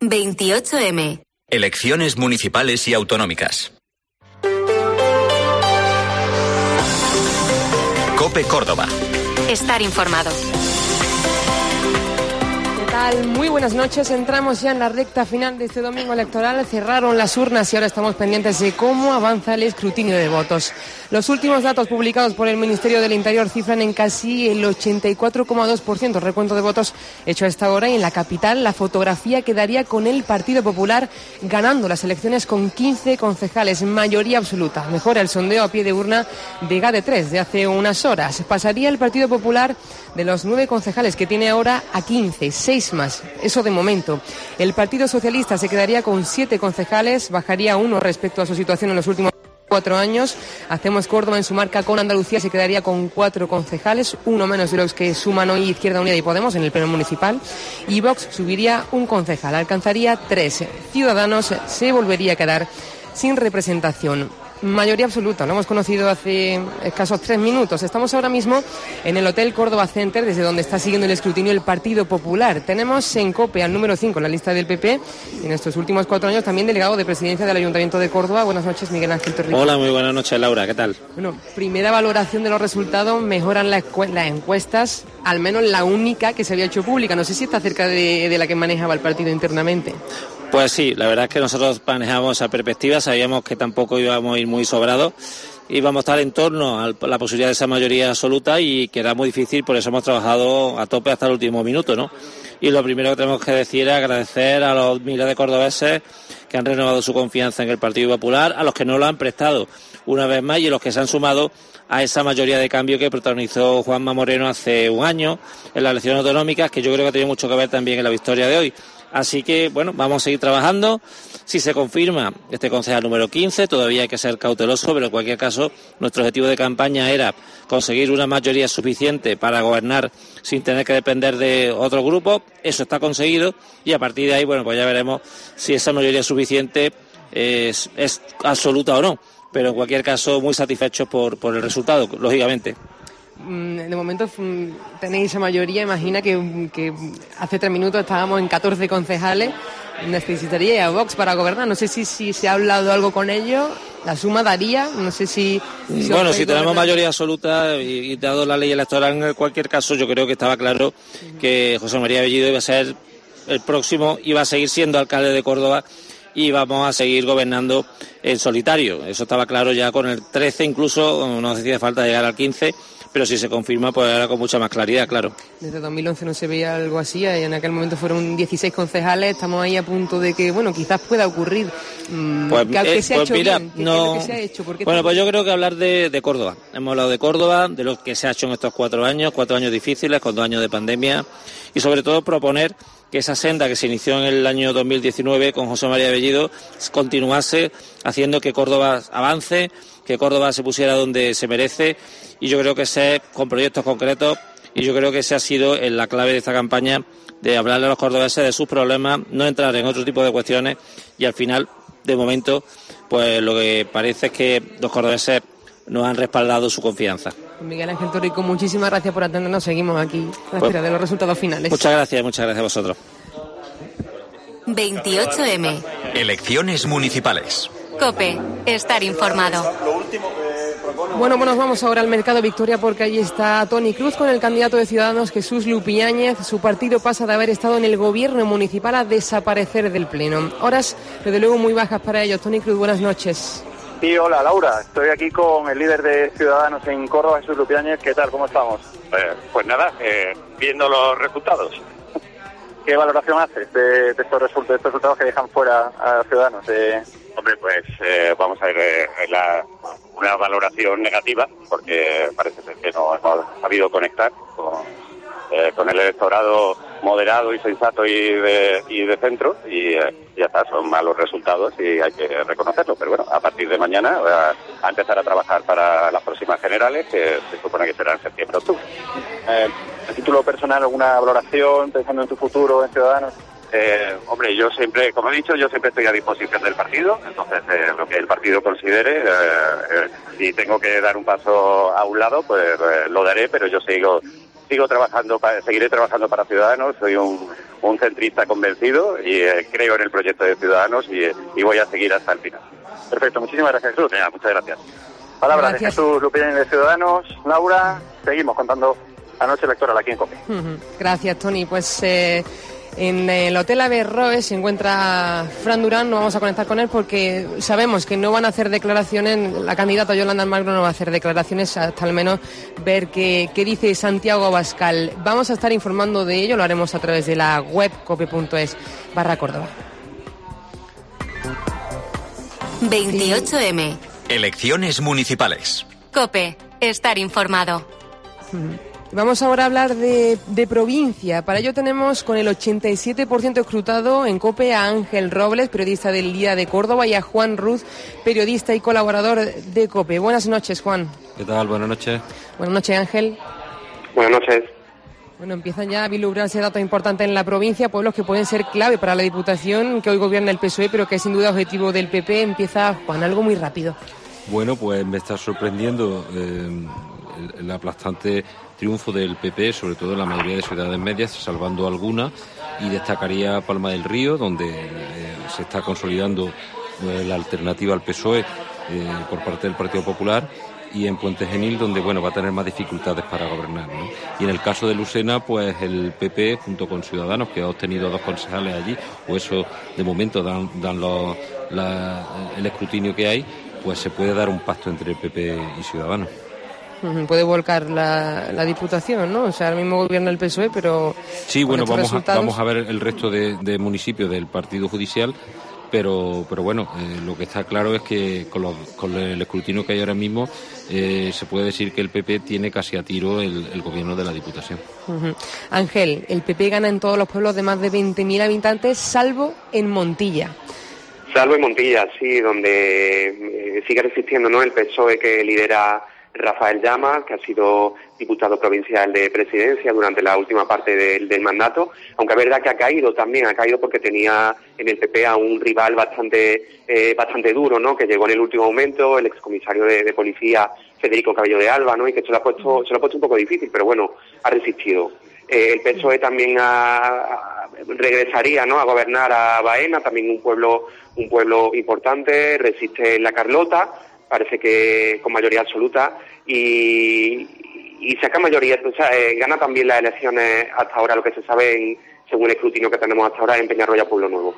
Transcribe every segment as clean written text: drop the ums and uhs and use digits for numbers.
28M. Elecciones municipales y autonómicas. COPE Córdoba. Estar informado. Muy buenas noches, entramos ya en la recta final de este domingo electoral, cerraron las urnas y ahora estamos pendientes de cómo avanza el escrutinio de votos. Los últimos datos publicados por el Ministerio del Interior cifran en casi el 84,2% recuento de votos hecho a esta hora, y en la capital la fotografía quedaría con el Partido Popular ganando las elecciones con 15 concejales, mayoría absoluta. Mejora el sondeo a pie de urna de GAD3 de hace unas horas. Pasaría el Partido Popular de los 9 concejales que tiene ahora a 15, 6 más. Eso de momento. El Partido Socialista se quedaría con 7 concejales, bajaría 1 respecto a su situación en los últimos 4 años. Hacemos Córdoba en su marca con Andalucía, se quedaría con 4 concejales, 1 menos de los que suman hoy Izquierda Unida y Podemos en el pleno municipal. Y Vox subiría 1 concejal, alcanzaría 3. Ciudadanos se volvería a quedar sin representación. Mayoría absoluta, lo hemos conocido hace escasos 3 minutos. Estamos ahora mismo en el Hotel Córdoba Center, desde donde está siguiendo el escrutinio el Partido Popular. Tenemos en COPE al número 5 en la lista del PP, y en estos últimos 4 años también delegado de presidencia del Ayuntamiento de Córdoba. Buenas noches, Miguel Ángel Torrico. Hola, muy buenas noches, Laura, ¿qué tal? Bueno, primera valoración de los resultados, mejoran las encuestas, al menos la única que se había hecho pública. No sé si está cerca de la que manejaba el partido internamente. Pues sí, la verdad es que nosotros manejamos esa perspectiva, sabíamos que tampoco íbamos a ir muy sobrados, íbamos a estar en torno a la posibilidad de esa mayoría absoluta y que era muy difícil, por eso hemos trabajado a tope hasta el último minuto, ¿no? Y lo primero que tenemos que decir es agradecer a los miles de cordobeses que han renovado su confianza en el Partido Popular, a los que no lo han prestado una vez más y a los que se han sumado a esa mayoría de cambio que protagonizó Juanma Moreno hace un año en las elecciones autonómicas, que yo creo que ha tenido mucho que ver también en la victoria de hoy. Así que, bueno, vamos a seguir trabajando. Si se confirma este concejal número 15, todavía hay que ser cauteloso, pero en cualquier caso, nuestro objetivo de campaña era conseguir una mayoría suficiente para gobernar sin tener que depender de otro grupo. Eso está conseguido y a partir de ahí, bueno, pues ya veremos si esa mayoría suficiente es absoluta o no. Pero en cualquier caso, muy satisfechos por el resultado, lógicamente. De momento tenéis esa mayoría. Imagina que hace 3 minutos estábamos en 14 concejales. Necesitaría a Vox para gobernar. No sé si se ha hablado algo con ellos. La suma daría, no sé si bueno, si tenemos mayoría absoluta y dado la ley electoral, en cualquier caso yo creo que estaba claro que José María Bellido iba a ser el próximo, iba a seguir siendo alcalde de Córdoba y vamos a seguir gobernando en solitario. Eso estaba claro ya con el 13, incluso no hacía falta llegar al 15, pero si se confirma, pues ahora con mucha más claridad, claro. Desde 2011 no se veía algo así, en aquel momento fueron 16 concejales, estamos ahí a punto de que, bueno, quizás pueda ocurrir. ¿Qué se ha hecho mira, bien? no... ¿Qué se ha hecho? Bueno, pues yo creo que hablar de Córdoba. Hemos hablado de Córdoba, de lo que se ha hecho en estos 4 años difíciles, con 2 años de pandemia, y sobre todo proponer que esa senda que se inició en el año 2019 con José María Bellido continuase haciendo que Córdoba avance, que Córdoba se pusiera donde se merece, y yo creo que con proyectos concretos, y yo creo que esa ha sido la clave de esta campaña, de hablarle a los cordobeses de sus problemas, no entrar en otro tipo de cuestiones, y al final, de momento, pues lo que parece es que los cordobeses nos han respaldado su confianza. Miguel Ángel Torrico, muchísimas gracias por atendernos, seguimos aquí a la espera de los resultados finales. Muchas gracias a vosotros. 28M. Elecciones municipales. COPE, estar informado. Bueno, nos vamos ahora al Mercado Victoria, porque allí está Toni Cruz con el candidato de Ciudadanos, Jesús Lupi Yáñez. Su partido pasa de haber estado en el gobierno municipal a desaparecer del pleno. Horas, desde luego, muy bajas para ellos. Toni Cruz, buenas noches. Sí, hola Laura, estoy aquí con el líder de Ciudadanos en Córdoba, Jesús Lupi Yáñez. ¿Qué tal? ¿Cómo estamos? Pues nada, viendo los resultados. ¿Qué valoración haces de estos resultados que dejan fuera a Ciudadanos? Hombre, pues vamos a ver una valoración negativa, porque parece ser que no hemos sabido conectar con el electorado moderado y sensato y de centro, y ya está, son malos resultados y hay que reconocerlo. Pero bueno, a partir de mañana a empezar a trabajar para las próximas generales, que se supone que serán en septiembre-octubre. A título personal, ¿alguna valoración pensando en tu futuro en Ciudadanos? Hombre, yo siempre, como he dicho, yo siempre estoy a disposición del partido, entonces lo que el partido considere, si tengo que dar un paso a un lado, pues lo daré, pero yo sigo seguiré trabajando para Ciudadanos. Soy un centrista convencido y creo en el proyecto de Ciudadanos y voy a seguir hasta el final. Perfecto, muchísimas gracias, Jesús. Muchas gracias. Palabras de Jesús Lupiáñez de Ciudadanos. Laura, seguimos contando la noche electoral aquí en COPE. Gracias, Tony. Pues en el Hotel Averroes se encuentra Fran Durán. No vamos a conectar con él porque sabemos que no van a hacer declaraciones. La candidata Yolanda Almagro no va a hacer declaraciones hasta al menos ver qué dice Santiago Abascal. Vamos a estar informando de ello, lo haremos a través de la web cope.es/Córdoba. 28M. Elecciones municipales. COPE. Estar informado. Vamos ahora a hablar de provincia. Para ello tenemos con el 87% escrutado en COPE a Ángel Robles, periodista del Día de Córdoba, y a Juan Ruz, periodista y colaborador de COPE. Buenas noches, Juan. ¿Qué tal? Buenas noches. Buenas noches, Ángel. Buenas noches. Bueno, empiezan ya a vislumbrarse datos importantes en la provincia, pueblos que pueden ser clave para la Diputación, que hoy gobierna el PSOE, pero que es sin duda objetivo del PP. Empieza, Juan, algo muy rápido. Bueno, pues me está sorprendiendo el aplastante triunfo del PP, sobre todo en la mayoría de ciudades medias, salvando algunas, y destacaría Palma del Río, donde se está consolidando la alternativa al PSOE por parte del Partido Popular, y en Puente Genil, donde va a tener más dificultades para gobernar, ¿no? Y en el caso de Lucena, pues el PP, junto con Ciudadanos, que ha obtenido 2 concejales allí, o eso de momento dan el escrutinio que hay, pues se puede dar un pacto entre el PP y Ciudadanos. Puede volcar la Diputación, ¿no? O sea, ahora mismo gobierna el PSOE, pero... Sí, bueno, vamos a ver el resto de municipios del Partido Judicial, pero bueno, lo que está claro es que con el escrutinio que hay ahora mismo se puede decir que el PP tiene casi a tiro el gobierno de la Diputación. Ángel, el PP gana en todos los pueblos de más de 20.000 habitantes, salvo en Montilla. Salvo en Montilla, sí, donde sigue resistiendo, ¿no?, el PSOE que lidera Rafael Llama, que ha sido diputado provincial de Presidencia durante la última parte del mandato, aunque es verdad que ha caído porque tenía en el PP a un rival bastante duro, ¿no?, que llegó en el último momento, el excomisario de policía Federico Cabello de Alba, ¿no?, y que se lo ha puesto un poco difícil, pero bueno, ha resistido. El PSOE también regresaría, ¿no?, a gobernar a Baena, también un pueblo importante, resiste en la Carlota, parece que con mayoría absoluta, y saca mayoría, o sea, gana también las elecciones hasta ahora, lo que se sabe según el escrutinio que tenemos hasta ahora en Peñarroya, Pueblo Nuevo.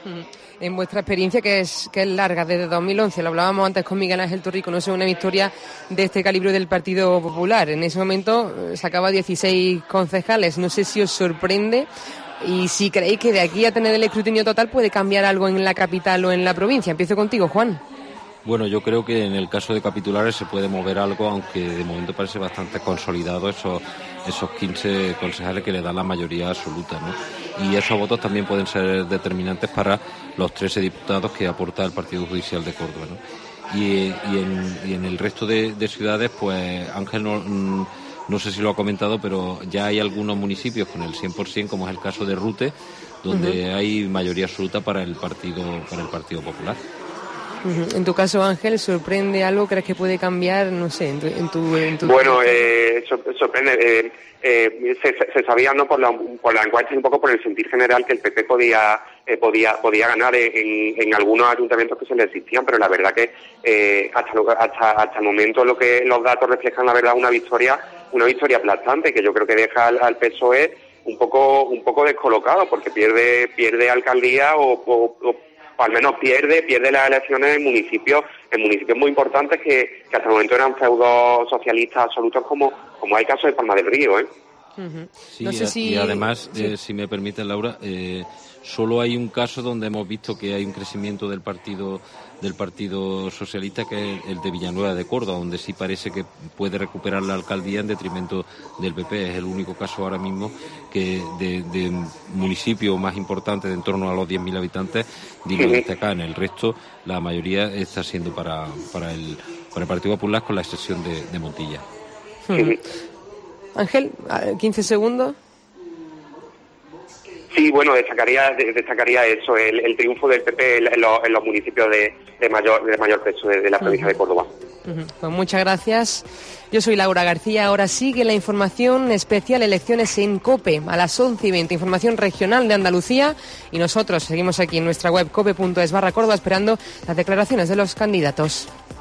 En vuestra experiencia, que es larga, desde 2011, lo hablábamos antes con Miguel Ángel Torrico, no sé, una victoria de este calibre del Partido Popular. En ese momento sacaba 16 concejales, no sé si os sorprende y si creéis que de aquí a tener el escrutinio total puede cambiar algo en la capital o en la provincia. Empiezo contigo, Juan. Bueno, yo creo que en el caso de capitulares se puede mover algo, aunque de momento parece bastante consolidado esos 15 concejales que le dan la mayoría absoluta, ¿no? Y esos votos también pueden ser determinantes para los 13 diputados que aporta el Partido Judicial de Córdoba, ¿no? Y en el resto de ciudades, pues Ángel no sé si lo ha comentado, pero ya hay algunos municipios con el 100%, como es el caso de Rute, donde hay mayoría absoluta para el Partido Popular. En tu caso, Ángel, ¿sorprende algo? ¿Crees que puede cambiar? No sé, en tu... Bueno, sorprende. Se sabía, ¿no?, por la encuesta y un poco por el sentir general, que el PP podía ganar en algunos ayuntamientos que se le existían, pero la verdad que hasta el momento los datos reflejan, la verdad, una victoria aplastante, que yo creo que deja al PSOE un poco descolocado, porque pierde alcaldía o al menos pierde las elecciones en municipios muy importantes que hasta el momento eran feudos socialistas absolutos, como hay caso de Palma del Río, ¿eh? Sí, no sé y además, si me permite, Laura, solo hay un caso donde hemos visto que hay un crecimiento del Partido Socialista, que es el de Villanueva de Córdoba, donde sí parece que puede recuperar la alcaldía en detrimento del PP. Es el único caso ahora mismo que de municipio más importante, de en torno a los 10.000 habitantes, digno de destacar. En el resto, la mayoría está siendo para el Partido Popular, con la excepción de Montilla. Ángel, 15 segundos. Sí, bueno, destacaría eso, el triunfo del PP en los municipios de mayor peso de la provincia de Córdoba. Pues muchas gracias. Yo soy Laura García. Ahora sigue la información especial Elecciones en COPE a las 11:20. Información regional de Andalucía. Y nosotros seguimos aquí en nuestra web cope.es/Córdoba esperando las declaraciones de los candidatos.